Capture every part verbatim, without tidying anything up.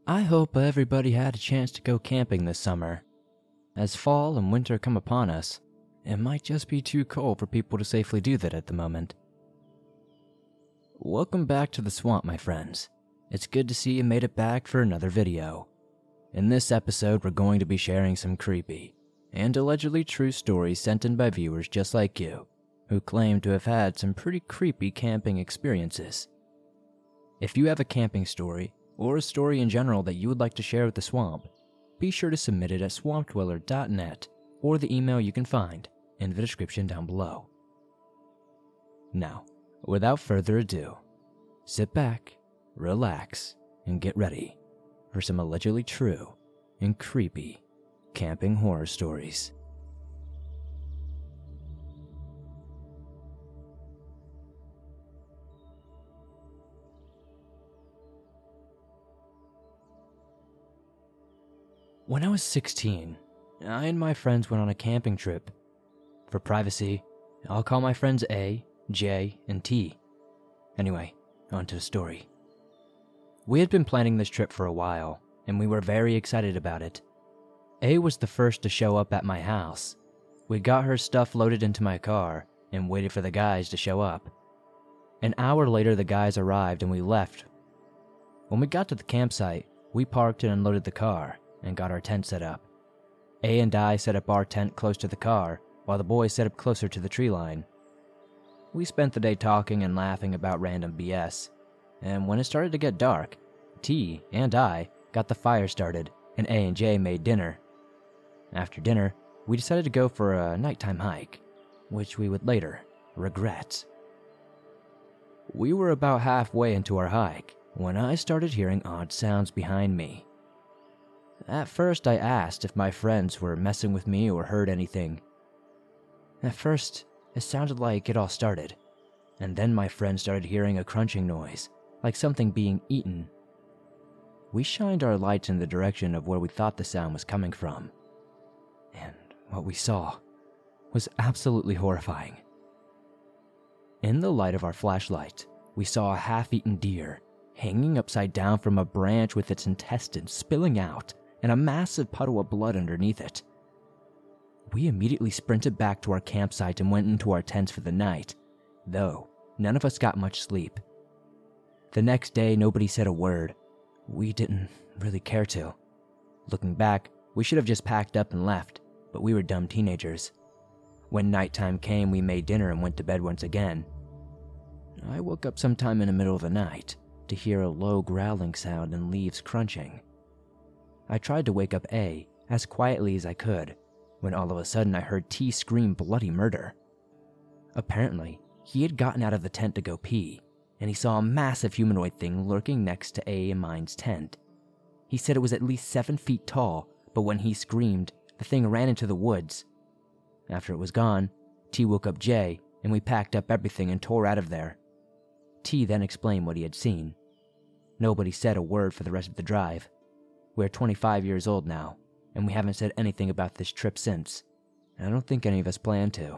I hope everybody had a chance to go camping this summer. As fall and winter come upon us, it might just be too cold for people to safely do that at the moment. Welcome back to the swamp, my friends. It's good to see you made it back for another video. In this episode, we're going to be sharing some creepy and allegedly true stories sent in by viewers just like you, who claim to have had some pretty creepy camping experiences. If you have a camping story, or a story in general that you would like to share with the swamp, be sure to submit it at swamp dweller dot net or the email you can find in the description down below. Now, without further ado, sit back, relax, and get ready for some allegedly true and creepy camping horror stories. When I was sixteen, I and my friends went on a camping trip. For privacy, I'll call my friends A, J, and T. Anyway, on to the story. We had been planning this trip for a while, and we were very excited about it. A was the first to show up at my house. We got her stuff loaded into my car and waited for the guys to show up. An hour later, the guys arrived and we left. When we got to the campsite, we parked and unloaded the car and got our tent set up. A and I set up our tent close to the car, while the boys set up closer to the tree line. We spent the day talking and laughing about random B S, and when it started to get dark, T and I got the fire started, and A and J made dinner. After dinner, we decided to go for a nighttime hike, which we would later regret. We were about halfway into our hike when I started hearing odd sounds behind me. At first, I asked if my friends were messing with me or heard anything. At first, it sounded like it all started, and then my friend started hearing a crunching noise, like something being eaten. We shined our lights in the direction of where we thought the sound was coming from, and what we saw was absolutely horrifying. In the light of our flashlight, we saw a half-eaten deer hanging upside down from a branch with its intestines spilling out and a massive puddle of blood underneath it. We immediately sprinted back to our campsite and went into our tents for the night, though none of us got much sleep. The next day, nobody said a word. We didn't really care to. Looking back, we should have just packed up and left, but we were dumb teenagers. When nighttime came, we made dinner and went to bed once again. I woke up sometime in the middle of the night to hear a low growling sound and leaves crunching. I tried to wake up A as quietly as I could, when all of a sudden I heard T scream bloody murder. Apparently, he had gotten out of the tent to go pee, and he saw a massive humanoid thing lurking next to A and mine's tent. He said it was at least seven feet tall, but when he screamed, the thing ran into the woods. After it was gone, T woke up J, and we packed up everything and tore out of there. T then explained what he had seen. Nobody said a word for the rest of the drive. We're twenty-five years old now, and we haven't said anything about this trip since, and I don't think any of us plan to.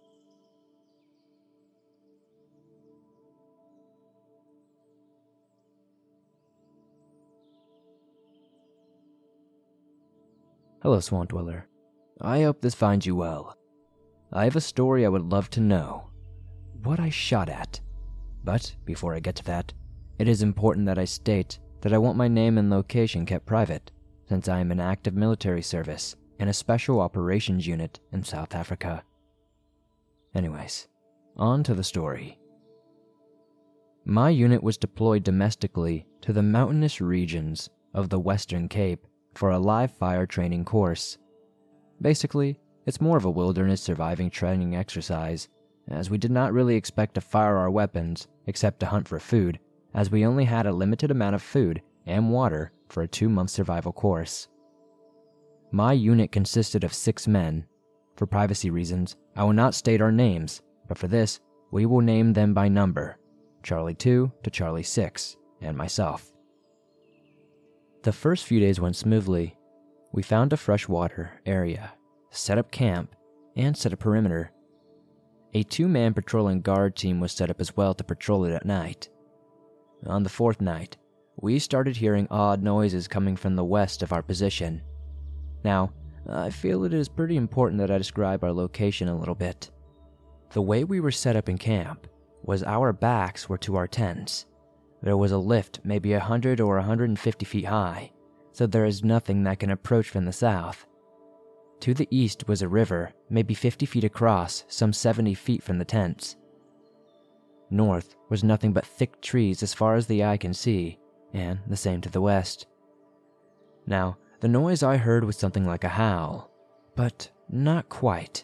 Hello, Swamp Dweller. I hope this finds you well. I have a story I would love to know what I shot at. But before I get to that, it is important that I state that I want my name and location kept private, since I am in active military service in a special operations unit in South Africa. Anyways, on to the story. My unit was deployed domestically to the mountainous regions of the Western Cape for a live fire training course. Basically, it's more of a wilderness surviving training exercise, as we did not really expect to fire our weapons except to hunt for food, as we only had a limited amount of food and water for a two-month survival course. My unit consisted of six men. For privacy reasons, I will not state our names, but for this, we will name them by number, Charlie two to Charlie six, and myself. The first few days went smoothly. We found a freshwater area, set up camp, and set a perimeter. A two-man patrol and guard team was set up as well to patrol it at night. On the fourth night, we started hearing odd noises coming from the west of our position. Now, I feel it is pretty important that I describe our location a little bit. The way we were set up in camp was our backs were to our tents. There was a lift maybe one hundred or one hundred fifty feet high, so there is nothing that can approach from the south. To the east was a river, maybe fifty feet across, some seventy feet from the tents. North was nothing but thick trees as far as the eye can see, and the same to the west. Now, the noise I heard was something like a howl, but not quite.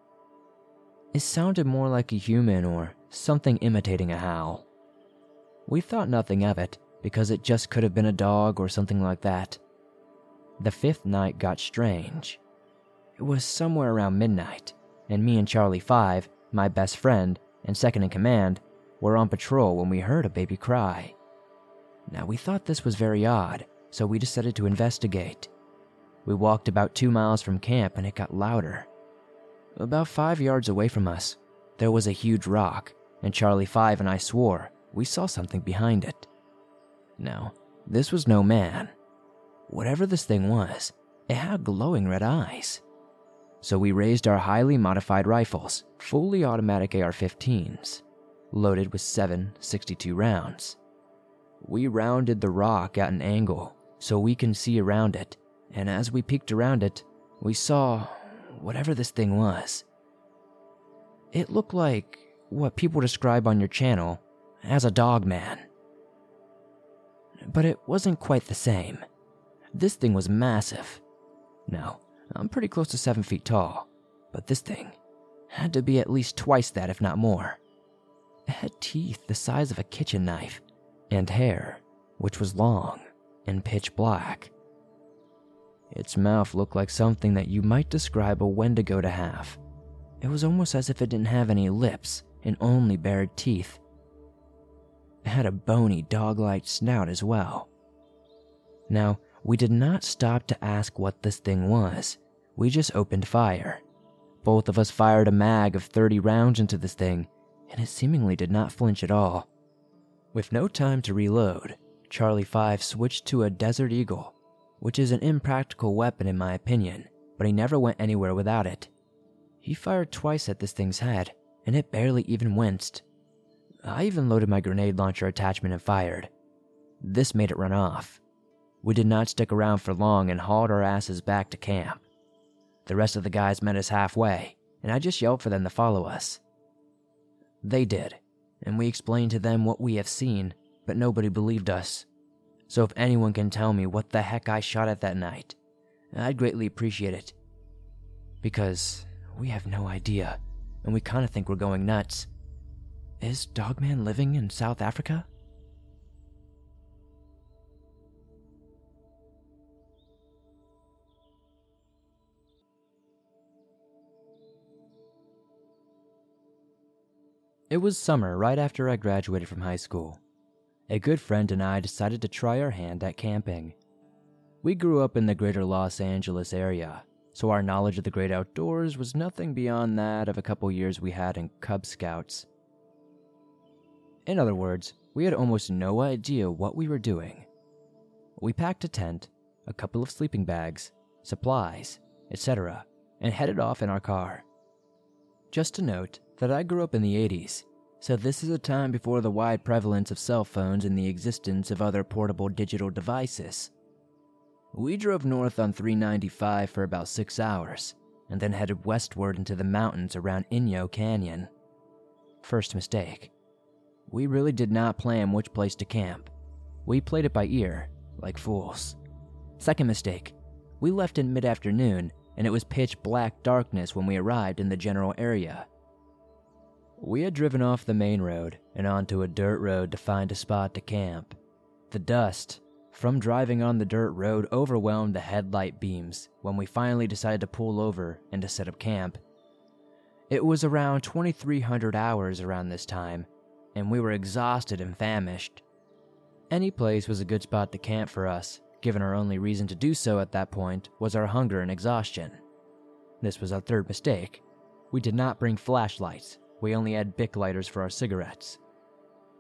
It sounded more like a human or something imitating a howl. We thought nothing of it because it just could have been a dog or something like that. The fifth night got strange. It was somewhere around midnight, and me and Charlie Five, my best friend and second in command, were on patrol when we heard a baby cry. Now, we thought this was very odd, so we decided to investigate. We walked about two miles from camp and it got louder. About five yards away from us, there was a huge rock, and Charlie Five and I swore we saw something behind it. Now, this was no man. Whatever this thing was, it had glowing red eyes. So we raised our highly modified rifles, fully automatic A R fifteens, loaded with seven sixty-two rounds. We rounded the rock at an angle so we can see around it, and as we peeked around it, we saw whatever this thing was. It looked like what people describe on your channel as a dog man. But it wasn't quite the same. This thing was massive. Now, I'm pretty close to seven feet tall, but this thing had to be at least twice that, if not more. It had teeth the size of a kitchen knife, and hair, which was long and pitch black. Its mouth looked like something that you might describe a Wendigo to have. It was almost as if it didn't have any lips and only bared teeth. It had a bony, dog-like snout as well. Now, we did not stop to ask what this thing was. We just opened fire. Both of us fired a mag of thirty rounds into this thing, and it seemingly did not flinch at all. With no time to reload, Charlie Five switched to a Desert Eagle, which is an impractical weapon in my opinion, but he never went anywhere without it. He fired twice at this thing's head, and it barely even winced. I even loaded my grenade launcher attachment and fired. This made it run off. We did not stick around for long and hauled our asses back to camp. The rest of the guys met us halfway, and I just yelled for them to follow us. They did, and we explained to them what we have seen, but nobody believed us. So if anyone can tell me what the heck I shot at that night, I'd greatly appreciate it. Because we have no idea, and we kinda think we're going nuts. Is Dogman living in South Africa? It was summer right after I graduated from high school. A good friend and I decided to try our hand at camping. We grew up in the greater Los Angeles area, so our knowledge of the great outdoors was nothing beyond that of a couple years we had in Cub Scouts. In other words, we had almost no idea what we were doing. We packed a tent, a couple of sleeping bags, supplies, et cetera, and headed off in our car. Just to note that I grew up in the eighties, so this is a time before the wide prevalence of cell phones and the existence of other portable digital devices. We drove north on three ninety-five for about six hours, and then headed westward into the mountains around Inyo Canyon. First mistake. We really did not plan which place to camp. We played it by ear, like fools. Second mistake. We left in mid-afternoon, and it was pitch black darkness when we arrived in the general area. We had driven off the main road and onto a dirt road to find a spot to camp. The dust from driving on the dirt road overwhelmed the headlight beams when we finally decided to pull over and to set up camp. It was around twenty-three hundred hours around this time, and we were exhausted and famished. Any place was a good spot to camp for us, given our only reason to do so at that point was our hunger and exhaustion. This was our third mistake. We did not bring flashlights. We only had Bic lighters for our cigarettes.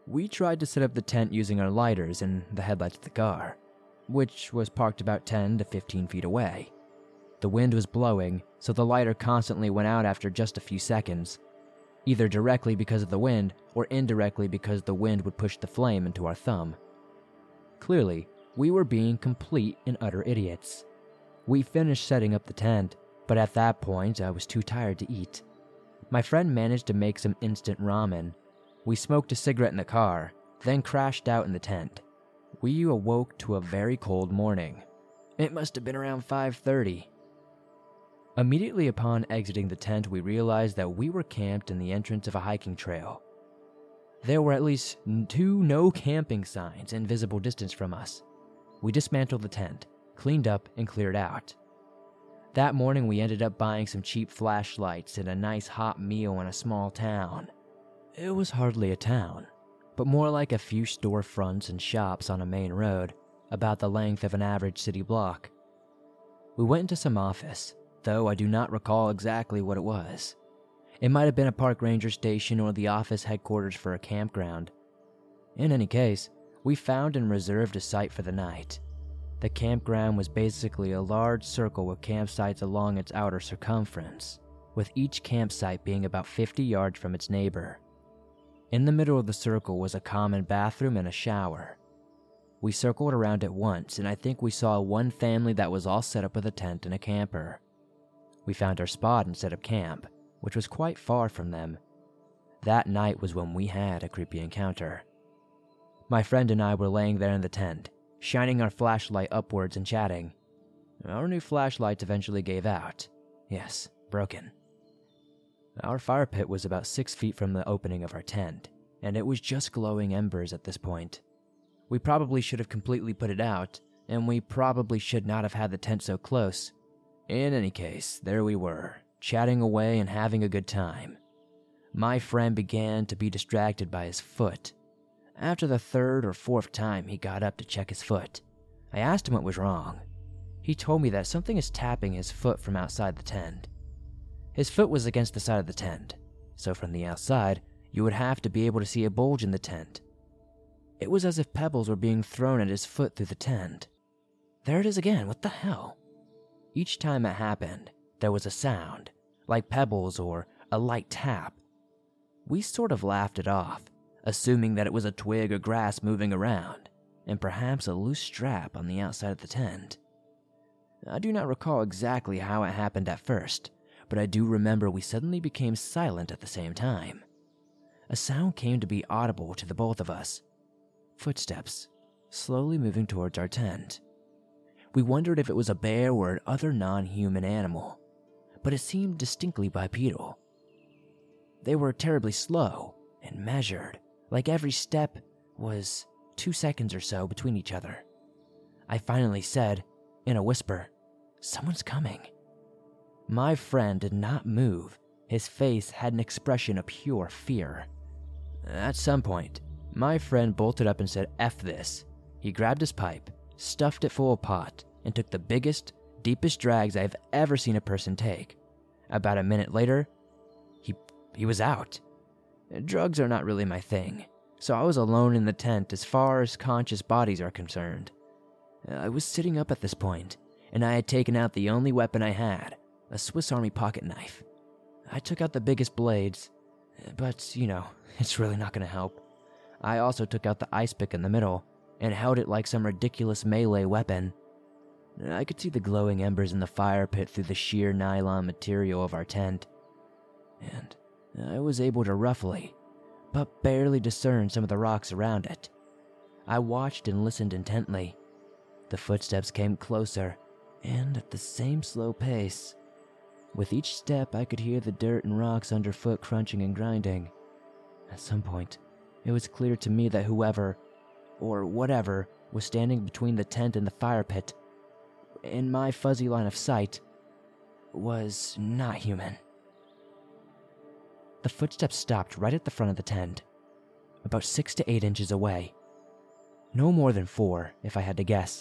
We tried to set up the tent using our lighters and the headlights of the car, which was parked about ten to fifteen feet away. The wind was blowing, so the lighter constantly went out after just a few seconds, either directly because of the wind or indirectly because the wind would push the flame into our thumb. Clearly, we were being complete and utter idiots. We finished setting up the tent, but at that point I was too tired to eat. My friend managed to make some instant ramen. We smoked a cigarette in the car, then crashed out in the tent. We awoke to a very cold morning. It must have been around five thirty. Immediately upon exiting the tent, we realized that we were camped in the entrance of a hiking trail. There were at least two no camping signs in visible distance from us. We dismantled the tent, cleaned up, and cleared out. That morning, we ended up buying some cheap flashlights and a nice hot meal in a small town. It was hardly a town, but more like a few storefronts and shops on a main road, about the length of an average city block. We went into some office, though I do not recall exactly what it was. It might have been a park ranger station or the office headquarters for a campground. In any case, we found and reserved a site for the night. The campground was basically a large circle with campsites along its outer circumference, with each campsite being about fifty yards from its neighbor. In the middle of the circle was a common bathroom and a shower. We circled around it once, and I think we saw one family that was all set up with a tent and a camper. We found our spot and set up camp, which was quite far from them. That night was when we had a creepy encounter. My friend and I were laying there in the tent, shining our flashlight upwards and chatting. Our new flashlights eventually gave out. Yes, broken. Our fire pit was about six feet from the opening of our tent, and it was just glowing embers at this point. We probably should have completely put it out, and we probably should not have had the tent so close. In any case, there we were, chatting away and having a good time. My friend began to be distracted by his foot. After the third or fourth time he got up to check his foot, I asked him what was wrong. He told me that something is tapping his foot from outside the tent. His foot was against the side of the tent, so from the outside, you would have to be able to see a bulge in the tent. It was as if pebbles were being thrown at his foot through the tent. There it is again, what the hell? Each time it happened, there was a sound, like pebbles or a light tap. We sort of laughed it off, assuming that it was a twig or grass moving around, and perhaps a loose strap on the outside of the tent. I do not recall exactly how it happened at first, but I do remember we suddenly became silent at the same time. A sound came to be audible to the both of us. Footsteps, slowly moving towards our tent. We wondered if it was a bear or an other non-human animal, but it seemed distinctly bipedal. They were terribly slow and measured, like every step was two seconds or so between each other. I finally said, in a whisper, "Someone's coming." My friend did not move. His face had an expression of pure fear. At some point, my friend bolted up and said, "F this." He grabbed his pipe, stuffed it full of pot, and took the biggest, deepest drags I've ever seen a person take. About a minute later, he he was out. Drugs are not really my thing, so I was alone in the tent as far as conscious bodies are concerned. I was sitting up at this point, and I had taken out the only weapon I had, a Swiss Army pocket knife. I took out the biggest blades, but, you know, it's really not going to help. I also took out the ice pick in the middle, and held it like some ridiculous melee weapon. I could see the glowing embers in the fire pit through the sheer nylon material of our tent, and I was able to roughly, but barely discern some of the rocks around it. I watched and listened intently. The footsteps came closer, and at the same slow pace. With each step, I could hear the dirt and rocks underfoot crunching and grinding. At some point, it was clear to me that whoever, or whatever, was standing between the tent and the fire pit, in my fuzzy line of sight, was not human. The footsteps stopped right at the front of the tent, about six to eight inches away. No more than four, if I had to guess.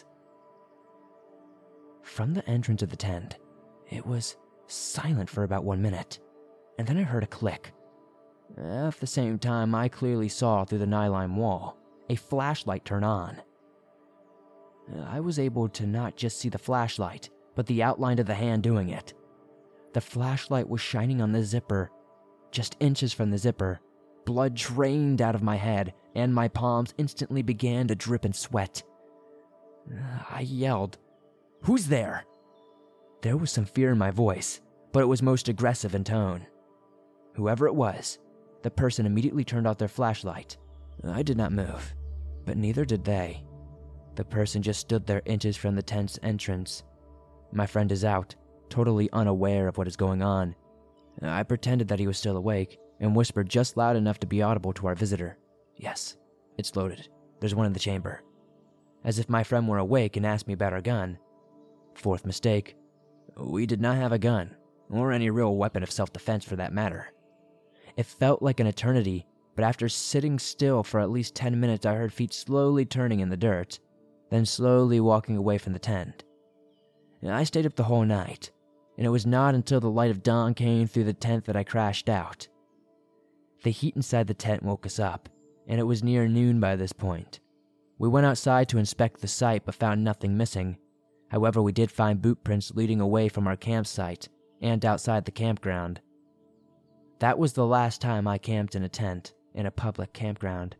From the entrance of the tent, it was silent for about one minute, and then I heard a click. At the same time, I clearly saw through the nylon wall a flashlight turn on. I was able to not just see the flashlight, but the outline of the hand doing it. The flashlight was shining on the zipper. Just inches from the zipper, blood drained out of my head, and my palms instantly began to drip in sweat. I yelled, "Who's there?" There was some fear in my voice, but it was most aggressive in tone. Whoever it was, the person immediately turned off their flashlight. I did not move, but neither did they. The person just stood there inches from the tent's entrance. My friend is out, totally unaware of what is going on. I pretended that he was still awake and whispered just loud enough to be audible to our visitor. "Yes, it's loaded. There's one in the chamber." As if my friend were awake and asked me about our gun. Fourth mistake. We did not have a gun, or any real weapon of self-defense for that matter. It felt like an eternity, but after sitting still for at least ten minutes, I heard feet slowly turning in the dirt, then slowly walking away from the tent. I stayed up the whole night, and it was not until the light of dawn came through the tent that I crashed out. The heat inside the tent woke us up, and it was near noon by this point. We went outside to inspect the site but found nothing missing. However, we did find boot prints leading away from our campsite and outside the campground. That was the last time I camped in a tent in a public campground.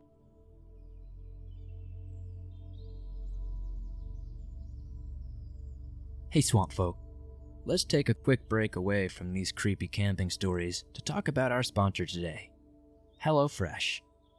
Hey Swamp Folk, let's take a quick break away from these creepy camping stories to talk about our sponsor today, HelloFresh.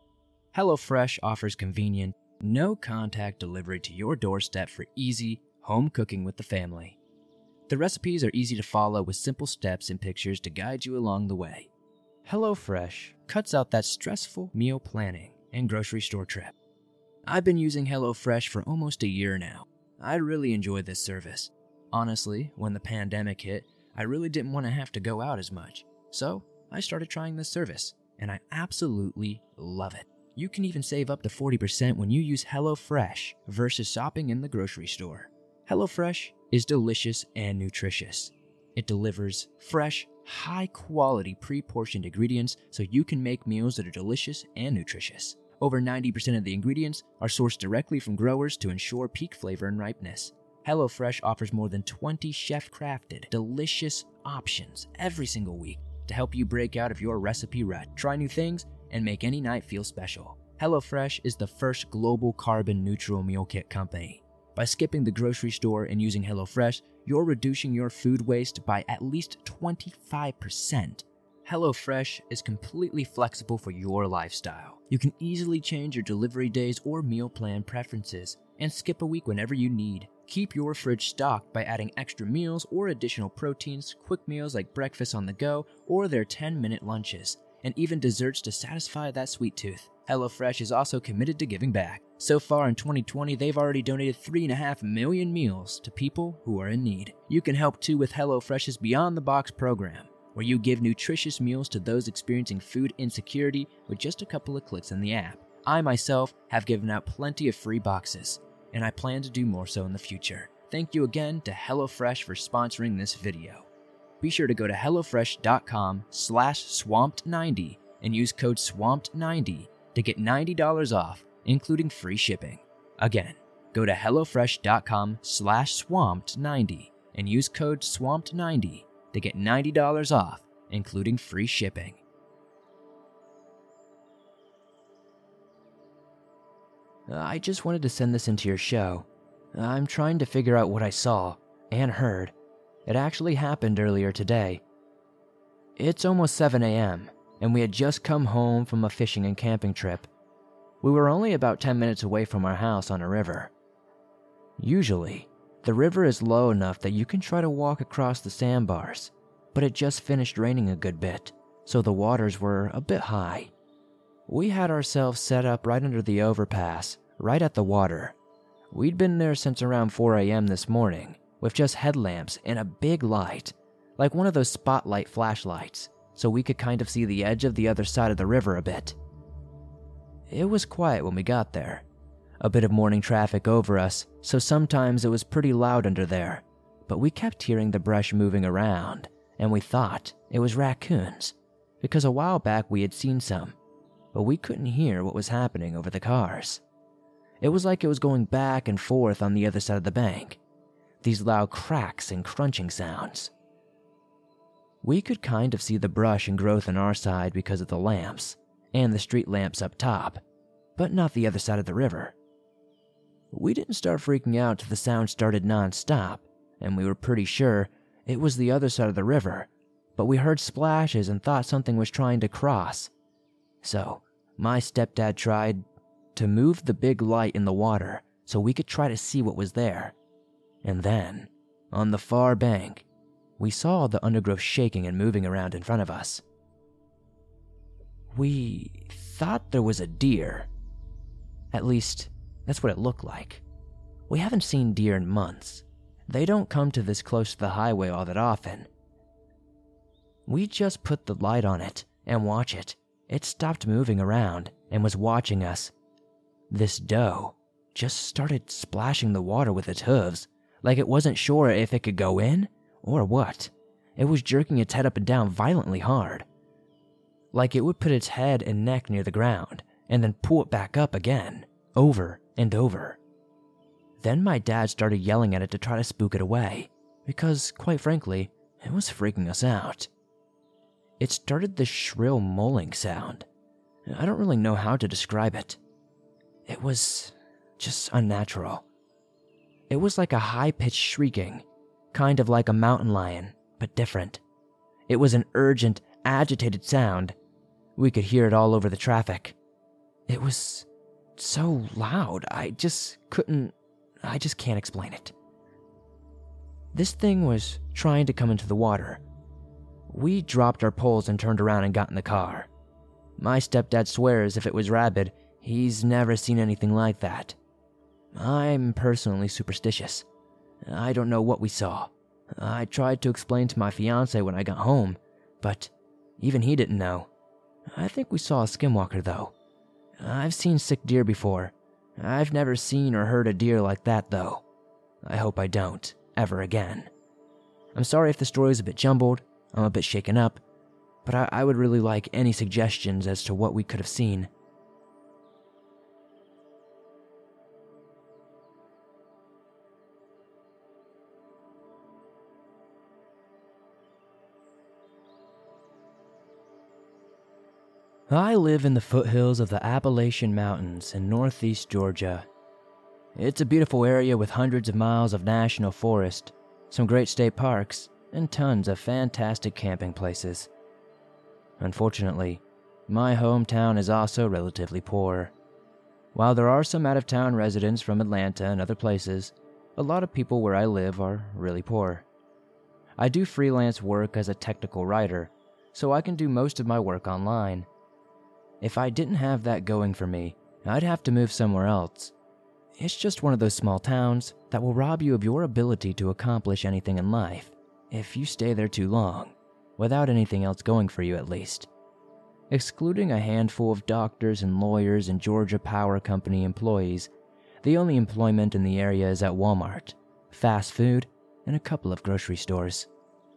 HelloFresh offers convenient, no-contact delivery to your doorstep for easy, home cooking with the family. The recipes are easy to follow with simple steps and pictures to guide you along the way. HelloFresh cuts out that stressful meal planning and grocery store trip. I've been using HelloFresh for almost a year now. I really enjoy this service. Honestly, when the pandemic hit, I really didn't want to have to go out as much. So, I started trying this service, and I absolutely love it. You can even save up to forty percent when you use HelloFresh versus shopping in the grocery store. HelloFresh is delicious and nutritious. It delivers fresh, high-quality pre-portioned ingredients so you can make meals that are delicious and nutritious. Over ninety percent of the ingredients are sourced directly from growers to ensure peak flavor and ripeness. HelloFresh offers more than twenty chef-crafted, delicious options every single week to help you break out of your recipe rut, try new things, and make any night feel special. HelloFresh is the first global carbon-neutral meal kit company. By skipping the grocery store and using HelloFresh, you're reducing your food waste by at least twenty-five percent. HelloFresh is completely flexible for your lifestyle. You can easily change your delivery days or meal plan preferences and skip a week whenever you need. Keep your fridge stocked by adding extra meals or additional proteins, quick meals like breakfast on the go or their ten-minute lunches, and even desserts to satisfy that sweet tooth. HelloFresh is also committed to giving back. So far in twenty twenty, they've already donated three point five million meals to people who are in need. You can help too with HelloFresh's Beyond the Box program, where you give nutritious meals to those experiencing food insecurity with just a couple of clicks in the app. I myself have given out plenty of free boxes, and I plan to do more so in the future. Thank you again to HelloFresh for sponsoring this video. Be sure to go to HelloFresh.com slash swamped90 and use code swamped ninety to get ninety dollars off, including free shipping. Again, go to HelloFresh.com slash swamped90 and use code swamped ninety to get ninety dollars off, including free shipping. I just wanted to send this into your show. I'm trying to figure out what I saw and heard. It actually happened earlier today. It's almost seven a.m., and we had just come home from a fishing and camping trip. We were only about ten minutes away from our house on a river. Usually, the river is low enough that you can try to walk across the sandbars, but it just finished raining a good bit, so the waters were a bit high. We had ourselves set up right under the overpass, right at the water. We'd been there since around four a.m. this morning, with just headlamps and a big light, like one of those spotlight flashlights, so we could kind of see the edge of the other side of the river a bit. It was quiet when we got there. A bit of morning traffic over us, so sometimes it was pretty loud under there, but we kept hearing the brush moving around, and we thought it was raccoons. because a while back we had seen some, but we couldn't hear what was happening over the cars. It was like it was going back and forth on the other side of the bank, these loud cracks and crunching sounds. We could kind of see the brush and growth on our side because of the lamps and the street lamps up top, but not the other side of the river. We didn't start freaking out till the sound started non-stop, and we were pretty sure it was the other side of the river, but we heard splashes and thought something was trying to cross. So, my stepdad tried to move the big light in the water so we could try to see what was there. And then, on the far bank, we saw the undergrowth shaking and moving around in front of us. We thought there was a deer. At least, that's what it looked like. We haven't seen deer in months. They don't come to this close to the highway all that often. We just put the light on it and watch it. It stopped moving around and was watching us. This doe just started splashing the water with its hooves, like it wasn't sure if it could go in or what. It was jerking its head up and down violently hard, like it would put its head and neck near the ground and then pull it back up again, over and over. Then my dad started yelling at it to try to spook it away, because, quite frankly, it was freaking us out. It started this shrill moaning sound. I don't really know how to describe it. It was just unnatural. It was like a high-pitched shrieking, kind of like a mountain lion, but different. It was an urgent, agitated sound. We could hear it all over the traffic. It was so loud, I just couldn't, I just can't explain it. This thing was trying to come into the water. We dropped our poles and turned around and got in the car. My stepdad swears if it was rabid, he's never seen anything like that. I'm personally superstitious. I don't know what we saw. I tried to explain to my fiance when I got home, but even he didn't know. I think we saw a skinwalker though. I've seen sick deer before. I've never seen or heard a deer like that though. I hope I don't, ever again. I'm sorry if the story is a bit jumbled, I'm a bit shaken up, but I, I would really like any suggestions as to what we could have seen. I live in the foothills of the Appalachian Mountains in northeast Georgia. It's a beautiful area with hundreds of miles of national forest, some great state parks, and tons of fantastic camping places. Unfortunately, my hometown is also relatively poor. While there are some out-of-town residents from Atlanta and other places, a lot of people where I live are really poor. I do freelance work as a technical writer, so I can do most of my work online. If I didn't have that going for me, I'd have to move somewhere else. It's just one of those small towns that will rob you of your ability to accomplish anything in life if you stay there too long, without anything else going for you at least. Excluding a handful of doctors and lawyers and Georgia Power Company employees, the only employment in the area is at Walmart, fast food, and a couple of grocery stores.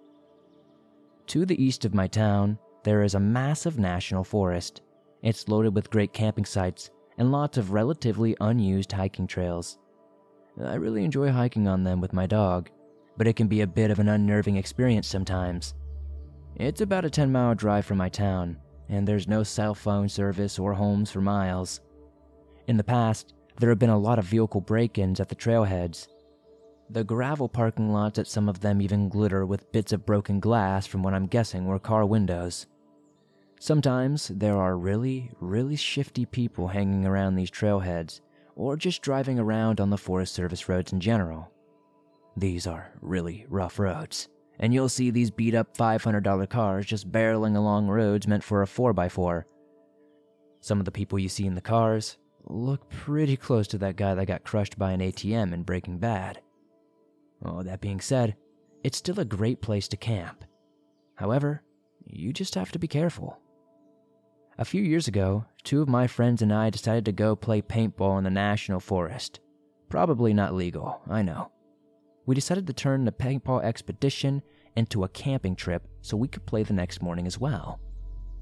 To the east of my town, there is a massive national forest. It's loaded with great camping sites and lots of relatively unused hiking trails. I really enjoy hiking on them with my dog, but it can be a bit of an unnerving experience sometimes. It's about a ten mile drive from my town, and there's no cell phone service or homes for miles. In the past, there have been a lot of vehicle break-ins at the trailheads. The gravel parking lots at some of them even glitter with bits of broken glass from what I'm guessing were car windows. Sometimes there are really, really shifty people hanging around these trailheads, or just driving around on the Forest Service roads in general. These are really rough roads, and you'll see these beat-up five hundred dollar cars just barreling along roads meant for a four by four. Some of the people you see in the cars look pretty close to that guy that got crushed by an A T M in Breaking Bad. All that being said, it's still a great place to camp. However, you just have to be careful. A few years ago, two of my friends and I decided to go play paintball in the national forest. Probably not legal, I know. We decided to turn the paintball expedition into a camping trip so we could play the next morning as well.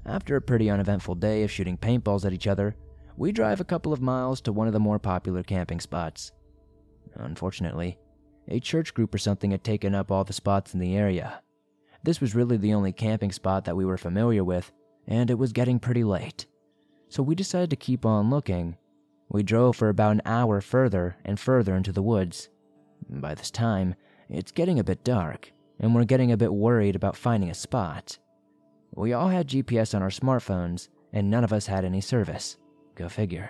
After a pretty uneventful day of shooting paintballs at each other, we drive a couple of miles to one of the more popular camping spots. Unfortunately, a church group or something had taken up all the spots in the area. This was really the only camping spot that we were familiar with, and it was getting pretty late. So we decided to keep on looking. We drove for about an hour further and further into the woods. By this time, it's getting a bit dark, and we're getting a bit worried about finding a spot. We all had G P S on our smartphones, and none of us had any service. Go figure.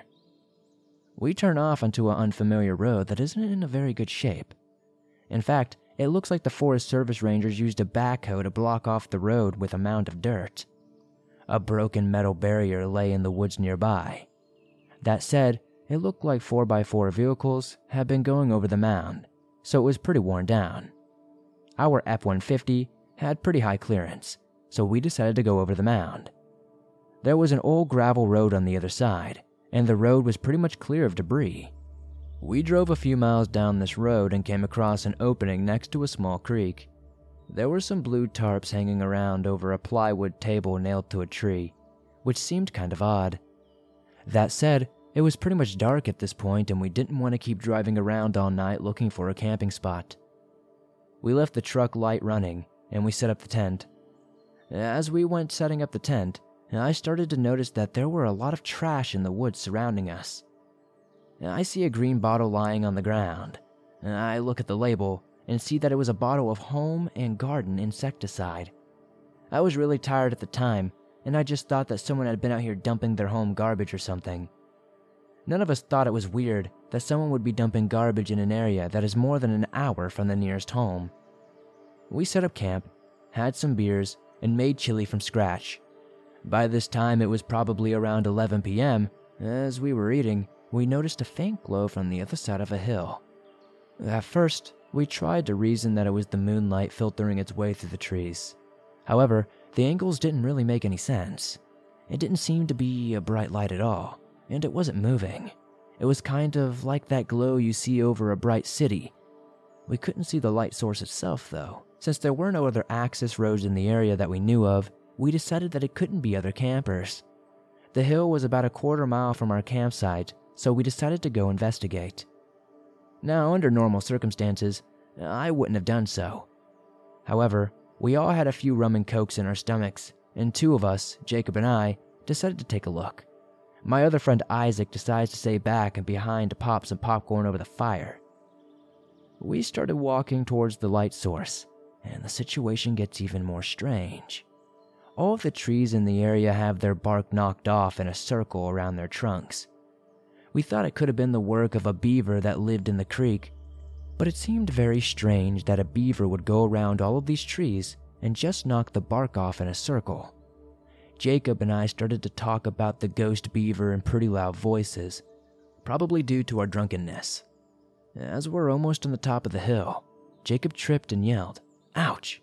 We turn off onto an unfamiliar road that isn't in a very good shape. In fact, it looks like the Forest Service Rangers used a backhoe to block off the road with a mound of dirt. A broken metal barrier lay in the woods nearby. That said, it looked like four by four vehicles had been going over the mound, so it was pretty worn down. Our F one fifty had pretty high clearance, so we decided to go over the mound. There was an old gravel road on the other side, and the road was pretty much clear of debris. We drove a few miles down this road and came across an opening next to a small creek. There were some blue tarps hanging around over a plywood table nailed to a tree, which seemed kind of odd. That said, it was pretty much dark at this point and we didn't want to keep driving around all night looking for a camping spot. We left the truck light running and we set up the tent. As we went setting up the tent, I started to notice that there were a lot of trash in the woods surrounding us. I see a green bottle lying on the ground. I look at the label and see that it was a bottle of Home and Garden insecticide. I was really tired at the time, and I just thought that someone had been out here dumping their home garbage or something. None of us thought it was weird that someone would be dumping garbage in an area that is more than an hour from the nearest home. We set up camp, had some beers, and made chili from scratch. By this time, it was probably around eleven p.m. As we were eating, we noticed a faint glow from the other side of a hill. At first, we tried to reason that it was the moonlight filtering its way through the trees. However, the angles didn't really make any sense. It didn't seem to be a bright light at all, and it wasn't moving. It was kind of like that glow you see over a bright city. We couldn't see the light source itself, though. Since there were no other access roads in the area that we knew of, we decided that it couldn't be other campers. The hill was about a quarter mile from our campsite, so we decided to go investigate. Now, under normal circumstances, I wouldn't have done so. However, we all had a few rum and cokes in our stomachs, and two of us, Jacob and I, decided to take a look. My other friend Isaac decides to stay back and behind to pop some popcorn over the fire. We started walking towards the light source, and the situation gets even more strange. All of the trees in the area have their bark knocked off in a circle around their trunks. We thought it could have been the work of a beaver that lived in the creek, but it seemed very strange that a beaver would go around all of these trees and just knock the bark off in a circle. Jacob and I started to talk about the ghost beaver in pretty loud voices, probably due to our drunkenness. As we're almost on the top of the hill, Jacob tripped and yelled, "Ouch!"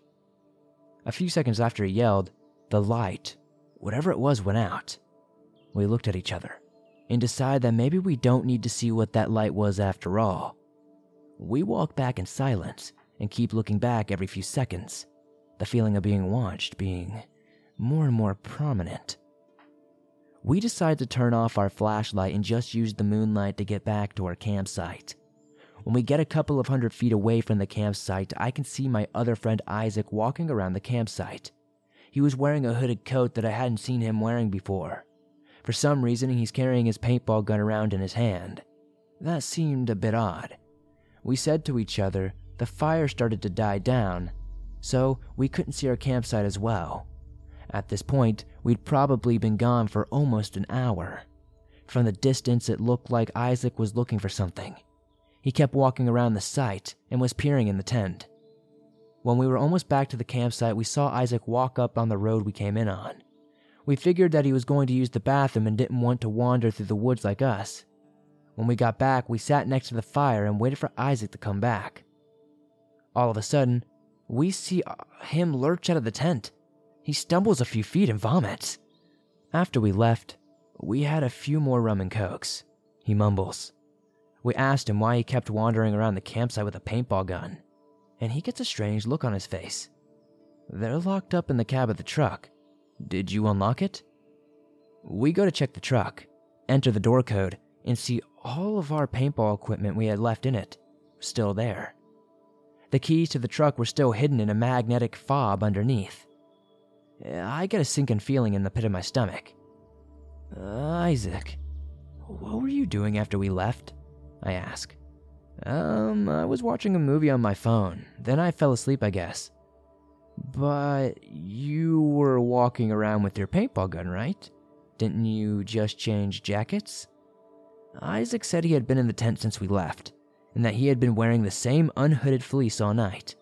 A few seconds after he yelled, the light, whatever it was, went out. We looked at each other and decided that maybe we don't need to see what that light was after all. We walk back in silence and keep looking back every few seconds, the feeling of being watched being more and more prominent. We decide to turn off our flashlight and just use the moonlight to get back to our campsite. When we get a couple of hundred feet away from the campsite, I can see my other friend Isaac walking around the campsite. He was wearing a hooded coat that I hadn't seen him wearing before. For some reason, he's carrying his paintball gun around in his hand. That seemed a bit odd. We said to each other the fire started to die down, so we couldn't see our campsite as well. At this point, we'd probably been gone for almost an hour. From the distance, it looked like Isaac was looking for something. He kept walking around the site and was peering in the tent. When we were almost back to the campsite, we saw Isaac walk up on the road we came in on. We figured that he was going to use the bathroom and didn't want to wander through the woods like us. When we got back, we sat next to the fire and waited for Isaac to come back. All of a sudden, we see him lurch out of the tent. He stumbles a few feet and vomits. After we left, we had a few more rum and cokes. He mumbles. We asked him why he kept wandering around the campsite with a paintball gun, and he gets a strange look on his face. They're locked up in the cab of the truck, Did you unlock it? We go to check the truck, enter the door code, and see all of our paintball equipment we had left in it was still there. The keys to the truck were still hidden in a magnetic fob underneath. I get a sinking feeling in the pit of my stomach. Uh, Isaac, what were you doing after we left? I ask. Um, I was watching a movie on my phone. Then I fell asleep, I guess. But you were walking around with your paintball gun, right? Didn't you just change jackets? Isaac said he had been in the tent since we left, and that he had been wearing the same unhooded fleece all night.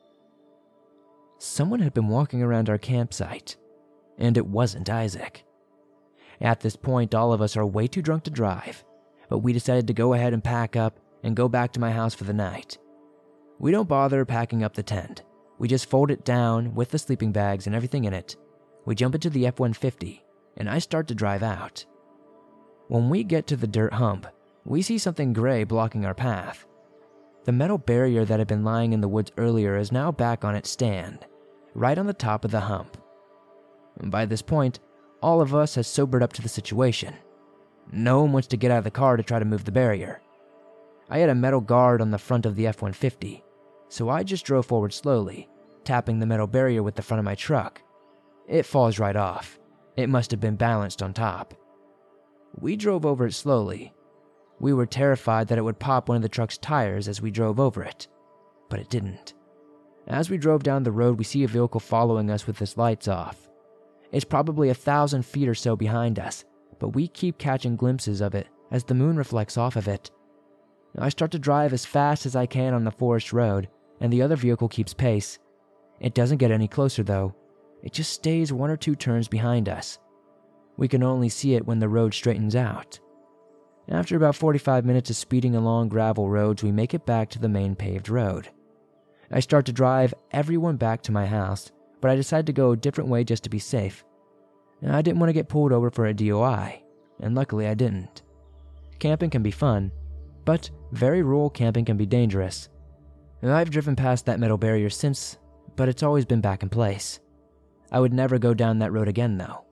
Someone had been walking around our campsite, and it wasn't Isaac. At this point, all of us are way too drunk to drive, but we decided to go ahead and pack up and go back to my house for the night. We don't bother packing up the tent. We just fold it down with the sleeping bags and everything in it. We jump into the F one fifty, and I start to drive out. When we get to the dirt hump, we see something gray blocking our path. The metal barrier that had been lying in the woods earlier is now back on its stand, right on the top of the hump. By this point, all of us has sobered up to the situation. No one wants to get out of the car to try to move the barrier. I had a metal guard on the front of the F one fifty, so I just drove forward slowly, tapping the metal barrier with the front of my truck. It falls right off. It must have been balanced on top. We drove over it slowly. We were terrified that it would pop one of the truck's tires as we drove over it, but it didn't. As we drove down the road, we see a vehicle following us with its lights off. It's probably a thousand feet or so behind us, but we keep catching glimpses of it as the moon reflects off of it. I start to drive as fast as I can on the forest road, and the other vehicle keeps pace. It doesn't get any closer though. It just stays one or two turns behind us. We can only see it when the road straightens out. After about forty-five minutes of speeding along gravel roads, we make it back to the main paved road. I start to drive everyone back to my house, but I decide to go a different way just to be safe. I didn't want to get pulled over for a D O I, and luckily I didn't. Camping can be fun, but very rural camping can be dangerous. I've driven past that metal barrier since, but it's always been back in place. I would never go down that road again though.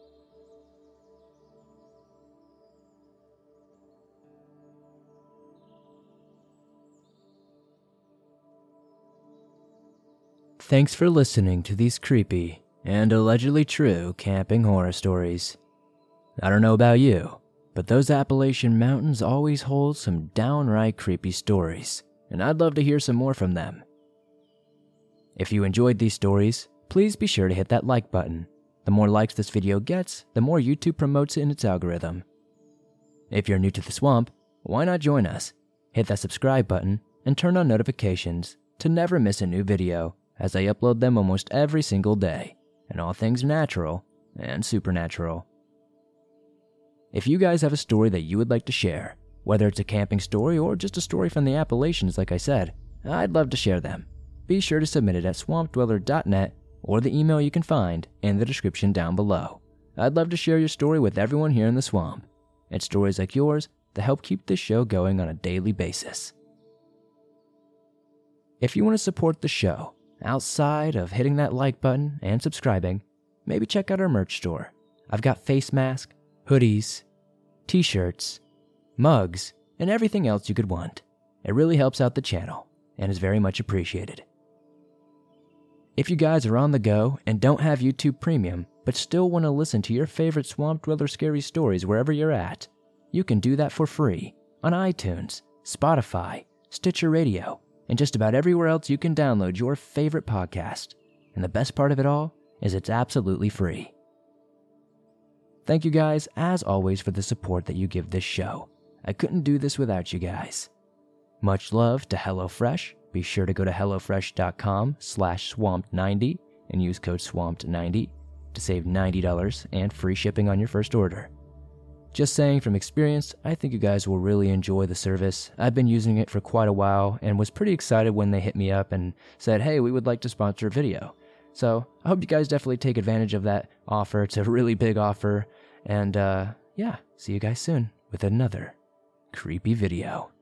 Thanks for listening to these creepy and allegedly true camping horror stories. I don't know about you, but those Appalachian mountains always hold some downright creepy stories, and I'd love to hear some more from them. If you enjoyed these stories, please be sure to hit that like button. The more likes this video gets, the more YouTube promotes it in its algorithm. If you're new to the swamp, why not join us? Hit that subscribe button and turn on notifications to never miss a new video, as I upload them almost every single day, and all things natural and supernatural. If you guys have a story that you would like to share, whether it's a camping story or just a story from the Appalachians like I said, I'd love to share them. Be sure to submit it at swamp dweller dot net or the email you can find in the description down below. I'd love to share your story with everyone here in the swamp. It's stories like yours that help keep this show going on a daily basis. If you want to support the show, outside of hitting that like button and subscribing, maybe check out our merch store. I've got face masks, hoodies, t-shirts, mugs, and everything else you could want. It really helps out the channel and is very much appreciated. If you guys are on the go and don't have YouTube Premium, but still want to listen to your favorite Swamp Dweller scary stories wherever you're at, you can do that for free on iTunes, Spotify, Stitcher Radio, and just about everywhere else you can download your favorite podcast. And the best part of it all is it's absolutely free. Thank you guys, as always, for the support that you give this show. I couldn't do this without you guys. Much love to HelloFresh. Be sure to go to HelloFresh.com slash Swamped90 and use code Swamped ninety to save ninety dollars and free shipping on your first order. Just saying from experience, I think you guys will really enjoy the service. I've been using it for quite a while and was pretty excited when they hit me up and said, hey, we would like to sponsor a video. So I hope you guys definitely take advantage of that offer. It's a really big offer. And uh, yeah, see you guys soon with another creepy video.